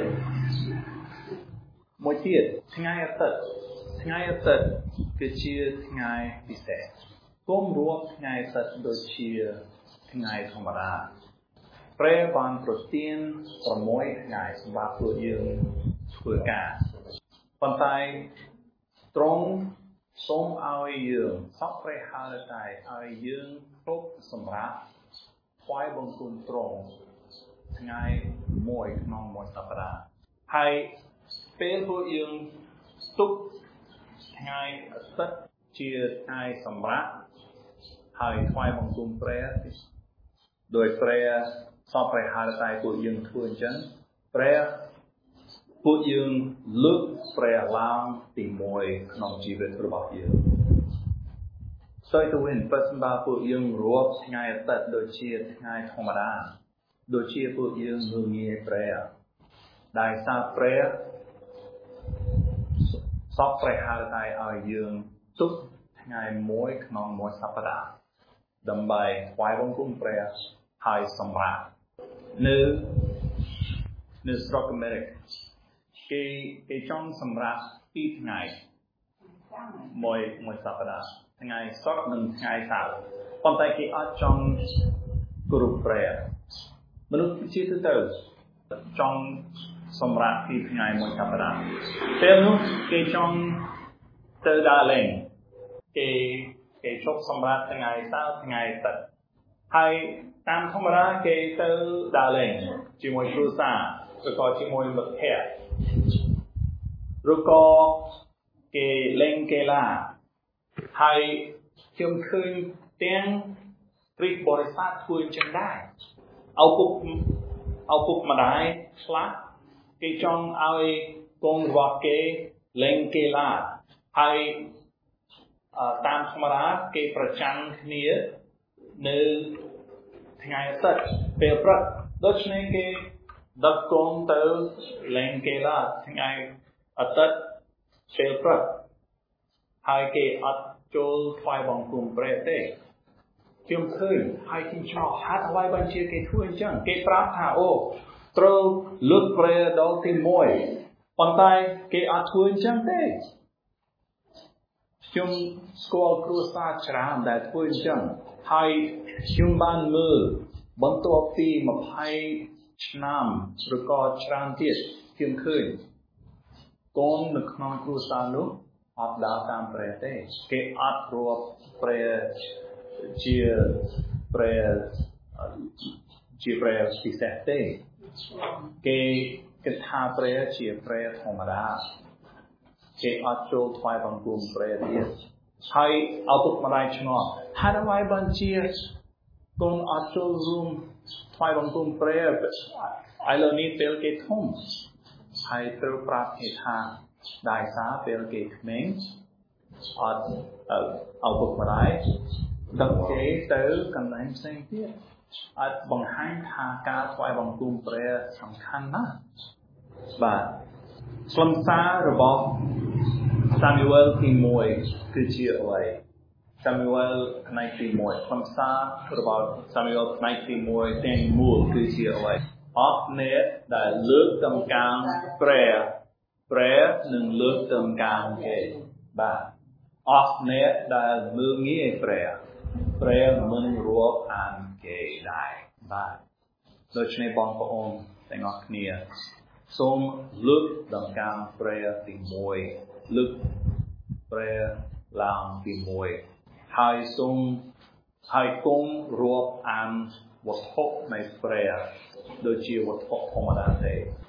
มวยเตี้ยทั้งไงตัดทั้งไงตัดคือเชี่ยทั้งไงพิเศษก้มรวบทั้งไงตัดโดยเชี่ยทั้งไงธรรมดาเปรย์บางโปรตีนประมวยทั้งไงสำหรับตัวยืนตัวกาปันไตตรงส่งเอายืนซับไปหาใจเอายืนครบสำรับควายบางคนตรงทั้งไงมวยน้องมวยสัปดาห์ให้เป็นผู้ยืนตุกทั้งไงตัดเชียร์ไงสำรับให้ควายบางคนเปรย์โดยเปรย์ซับไปหาใจผู้ยืนทวนจันเปรย์ผู้ยืนลึกเปรย์ล้างตีมวยน้องชีวิตระบบยืนโดยตัวเองปัจจุบันผู้ยืนรวบทั้งไงตัดโดยเชียร์ทั้งไงธรรมดาโดยเชียร์ผู้ยืนมือเงียเปรย์ได้ทราบเปรย์ซอกเปรย์หาใจเอายืนทุกทั้งไงมวยน้องมวยสัปดาห์ดำใบควายบงกุ้งเปรย์หายสำราญเนื้อเนื้อสตรอกเมริกเกเกจ้องสำรับปีทั้งไงมวยมวยสัปดาห์ทั้งไงสอกหนึ่งทั้งไงสาวปนแต่เกอจ้องกรุเปรย์มนุษย์ที่ชื่อเตอร์จ้องสำรับปีทั้งไงมวยสัปดาห์เตอร์นู้เกจ้องเตอร์ดาเลงเกเกชกสำรับทั้งไงสาวทั้งไงตัดให้ตามธรรมดาเกเตอร์ดาเลงจีมวยครูซ่าแล้วก็จีมวยลึกแค่แล้วก็เกเลงเกล่าให้เชื่อมคืนเตียงกรีกบริษัทคุยจังได้เอาปุกเอาปุกมาได้คลาเกจองเอากงวาเกเลงเกล่าให้ตามธรรมดาเกประจันนี้ในทางสัตว์เปรียบประดัชนีเกดักกงเตอร์เลงเกล่าทางอัตตเปรียบประให้เกอัตโจลไฟบองกลุ่มเปรตเต้เชื่อมคืนให้ทิ้งชอบฮัทไว้บัญชีเกทุ่งจังเกปราบหาโอตรลุดเปรดอลติมวยปันไตเกอัตทุ่งจังเต้ชุมสกอลครูซาชรามได้ทุ่งจังให้ชุมบ้านมือบนตัวปีมาไพ่ชนามหรือก็ชรามเทียดเชื่อมคืนก้นนึกนอนครูซานุอัดดาวตามเปรตเต้เกอัดรวบเปรเจียเปรเจียเปรพิเศษเต้เกกทาเปรเจียเปรธรรมดาเกอัดโจทวายบังกุมเปรเดียให้เอาตุกมาได้ชนอฮันไว้บัญชีก้นอัดโจรูมทวายบังกุมเปรไอเลนี้เปลเกทุ่มให้เปลปราบเหตุทางได้ซาเปลเกตเมงอัดเอาตุกมาได้ดังเกเตอร์กันในเส้นเทียอัดบังให้ทางการทวายบังกุมเปรสำคัญนะบาสลัมซาระบบซามูเอลทีมวยคือเชื่ออะไรซามูเอลในทีมวยสลัมซาระบบซามูเอลในทีมวยเต็งมูลคือเชื่ออะไรออฟเนตได้เลือกตำกลางเปรเปรหนึ่งเลือกตำกลางเกบาออฟเนตได้มืองี้เปรเปรมึงรวบอันเกได้บาโดยในบองพระองค์แต่งออกเนียส้มลึกดังกลางเปรติมวยลึกเปรลางติมวยให้ส้มให้กงรวบอันวัตถุในเปรโดยชีวัตถุธรรมดาเต